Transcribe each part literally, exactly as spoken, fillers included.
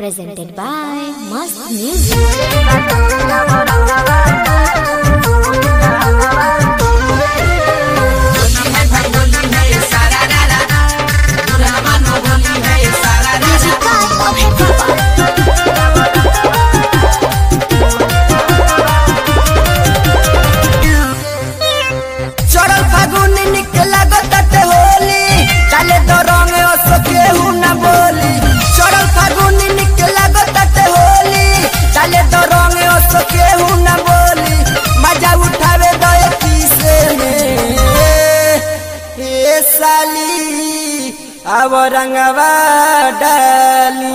presented by Mast Music. चढ़ल फागुन निकला गते होली डाले दो रंग ओसो केहू ना बोली। चढ़ल फागुन निकला गते होली डाले दो रंग ओसो केहू ना बोली। मजा उठावे दो किसे में ए साली अब रंगवा डाली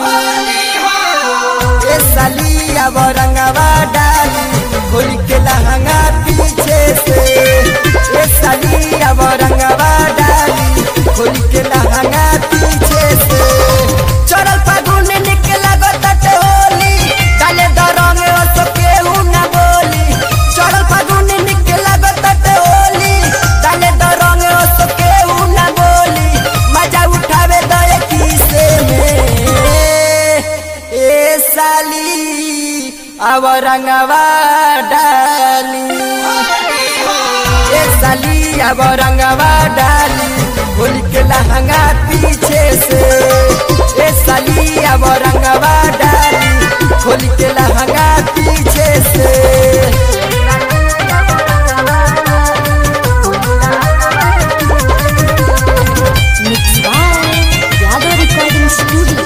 ए साली अब रंगवा डाली खोल के लहंगा पीछे से ए साली अब रंगवा डाली खोल के लहंगा पीछे से। चढ़ल फागुन निकला गते होली डाले दो रंग ओसो केहू ना बोली। चढ़ल फागुन निकला गते होली डाले दो रंग ओसो केहू ना बोली। मजा उठावे दो किसे में ए साली अब रंगवा डाली ए साली अब रंगवा डाली खोल के लहंगा पीछे से। ए साली अब रंगवा डाली खोल के लहंगा पीछे से। Mixed by Yadav Recording Studio.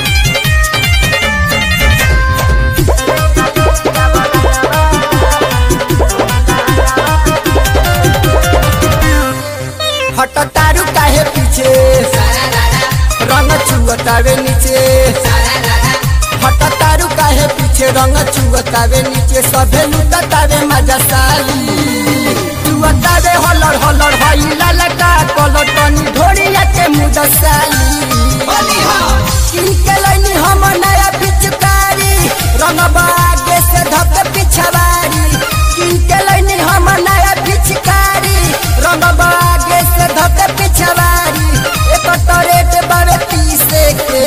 हट तारू काहे पीछे रंग चुअतावे नीचे। हट तारू काहे पीछे रंग चुअतावे नीचे। सभे लुटतावे मजा साली चुअतावे हलर हलर हईला लगा कलर तनी ढोड़िया के मुद साली। किन के लइनी हम नया पिचकारी रंग बागे से धक पिछवारी। किन के लइनी हम नया पिचकारी रंग बागे से धक पिछवारी। एक टरेट बावे पीसे के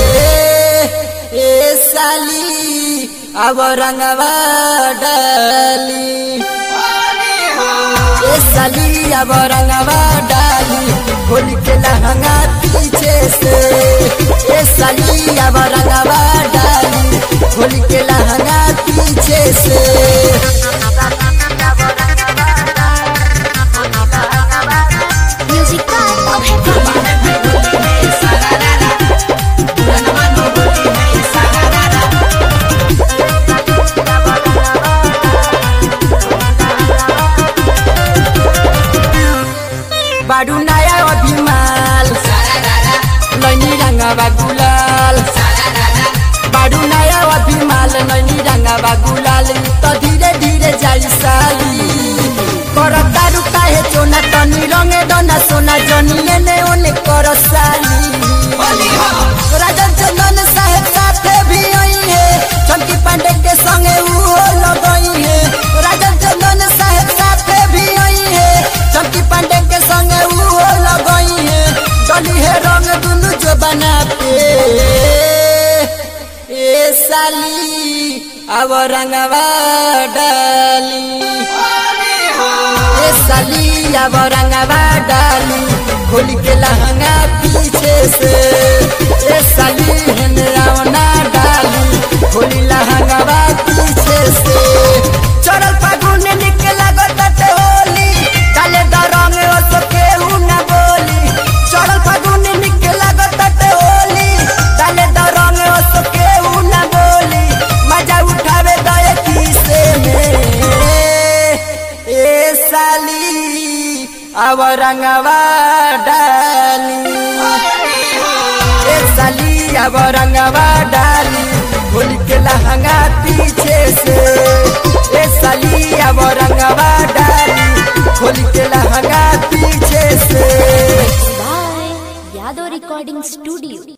ए साली अब रंगवा डाली ए साली अब रंगवा डाली खोल के लहंगा पीछे से। ए साली अब रंगवा डाली खोल के लहंगा पीछे से। Music by Abhay बाडू नया अभिमाल नैनी रंगवा गुलाल। बाडू नया अभिमाल नैनी रंगवा गुलाल तो धीरे धीरे जाई साली। कर तारू काहे चोना तनी रंगे दना सोना जनिए ने ओने कर साली। राजन चंदन साहेब साथे भी आई है चंकी पांडे के संगे उहो लगई है। राजन चंदन साहेब साथे भी आई है चंकी पांडे के संगे उहो लगई है। डली है रंग दुनु जो बना पे ए साली अब रंगवा डाली ए साली अब रंगवा डाली खोल के लहंगा पीछे से। ए साली हेनरावना डाली खोल लहंगा पीछे से। चढ़ल फागुन निकला गते होली डाले दो रंग ओसो केहू ना बोली। चढ़ल फागुन निकला गते होली डाले दो रंग ओसो केहू ना बोली। मजा उठावे दो किसे में ए साली अब रंगवा डाली ए साली अब रंगवा डाली खोल के लहंगा पीछे से। ए साली अब रंगवा डाली खोल के लहंगा पीछे से। by Yadav Recording Studio.